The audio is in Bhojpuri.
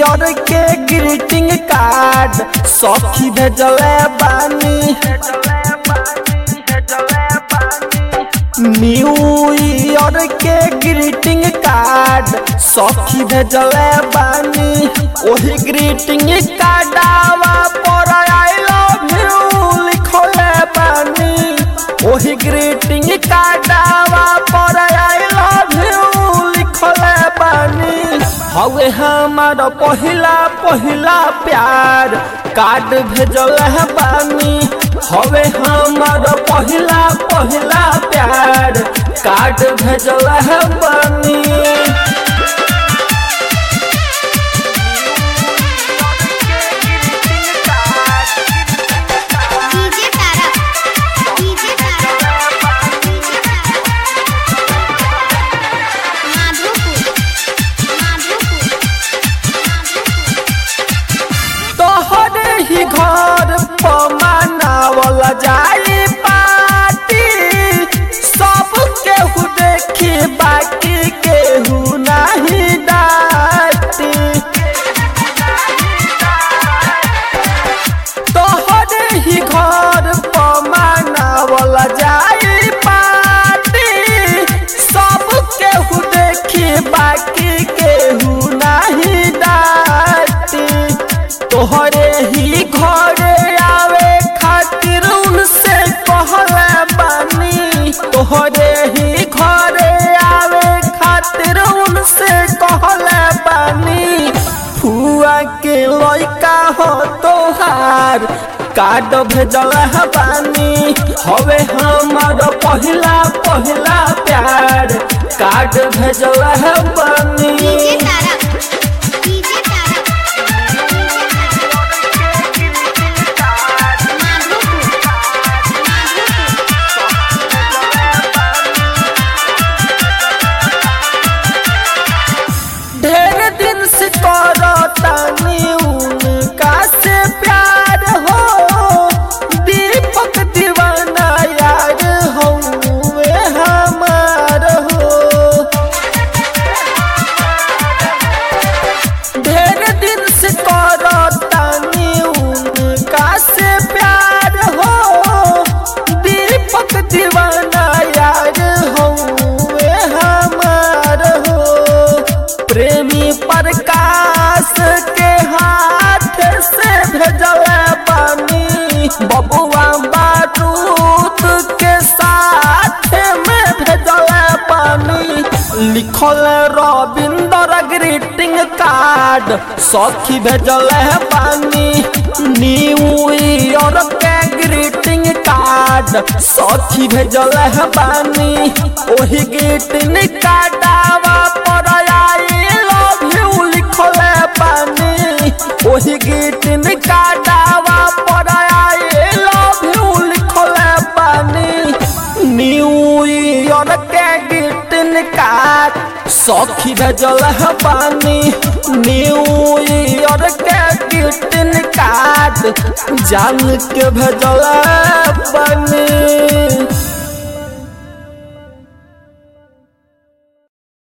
ईयर के ग्रीटिंग कार्ड सखी भेजले बानी। न्यू ईयर के ग्रीटिंग कार्ड सखी भेजले बानी। ओही ग्रीटिंग कार्डवा पर आई लव यू लिखले बानी। ओही ग्रीटिंग कार्डवा पर आई लव यू लिखले बानी। हवे हमार पहिला प्यार कार्ड भेजले बानी। हवे हमार पहिला प्यार कार्ड भेजले बानी। ही घर पर मनावल जाई पार्टी। सब केहू देखी बाकी केहू नहीं डाटी। तोहरे ही घर पर मनावल जाई पार्टी। सब केहू देखी बाकी केहू नहीं डाटी। तोहरे ही घरे आवे खातिर उनसे कहले बानी। तोहरे ही घरे आवे खातिर उनसे कहले बानी। फुआ के लइका हो तोहार कार्ड भेजले बानी। हवे हमार पहिला प्यार कार्ड भेजले बानी। ढेर दिन से करतानी उनका से प्यार हो। दीपक दीवाना यार हउवे हमार हो। ढेर दिन से करतानी उनका से प्यार हो। दीपक दीवाना यार हउवे हमार हो। प्रेमी प्रकाश के हाथ से भेजले बानी। बबुआ बारूद के साथ में भेजले बानी। लिखल रविंदर ग्रीटिंग कार्ड सखी भेजले बानी। न्यू ईयर के ग्रीटिंग कार्ड सखी भेजले बानी। ओही ग्रीटिंग कार्डवा पर ओही ग्रीटिंग कार्डवा पर आई लव यू लिखले बानी। न्यू ईयर के ग्रीटिंग कार्ड सखी भेजले बानी। न्यू ईयर के ग्रीटिंग कार्ड जान के भेजले बानी।